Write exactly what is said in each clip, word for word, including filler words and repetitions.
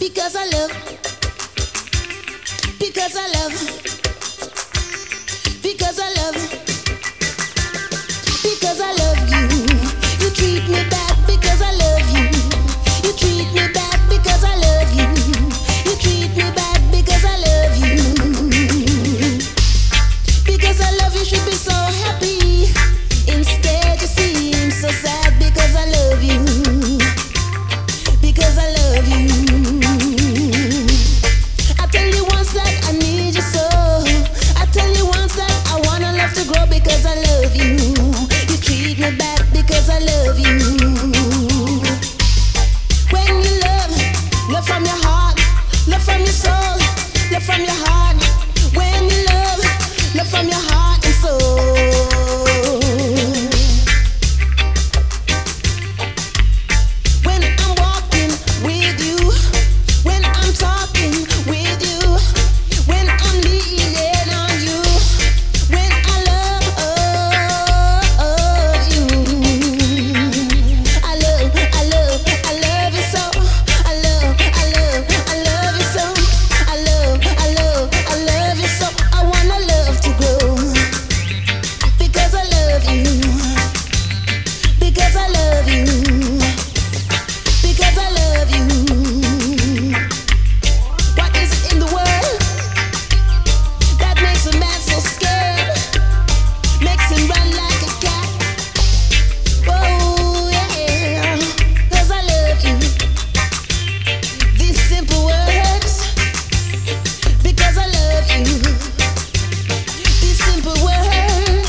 Because I love, because I love, because I love, because I love you. You treat me bad because I love you. You treat me bad because I love you. You treat me bad because I love you. Because I love you should be so happy. Instead you seem so sad because I love you. Because I love you. I tell you once that I need you so. I tell you once that I wanna love to grow because I love you. You treat me bad because I love you. When you love, love from your heart, love from your soul, love from your heart. When you love, love from your heart and soul. When I'm walking with you, when I'm talking with you, when I'm leaning on you, when I love you, I love, I love, I love you so. I love, I love, I love you so. I love, I love, I love you so. I wanna love to grow because I love you, because I love you, because I love you. What is it in the world that makes a man so scared? Makes him run like a cat. Oh yeah, 'cause I love you. These simple words, because I love you. These simple words.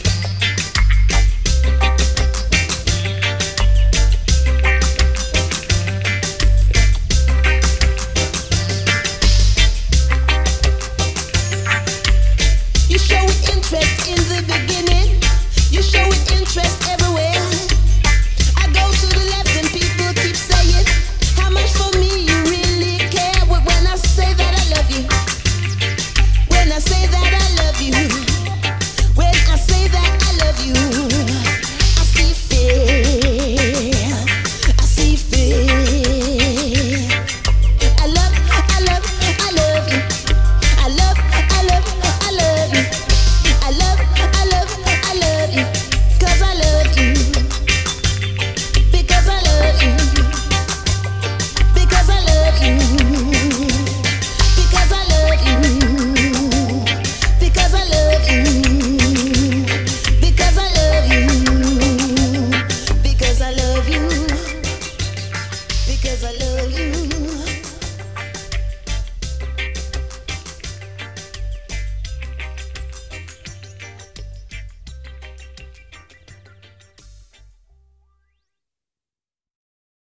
You show it interest in the beginning. You show it interest everywhere. I go to the left and people keep saying how much for me you really care. But when I say that I love you, when I say that I love you, when I say that I love you, I see fear, I see fear. I love, I love, I love you. I love, I love, I love you. I love, I love, I love you. 'Cause I love you. Because I love you. Because I love you. Because I love you. Because I love you. Because I love you. Because I love you. Because I love you.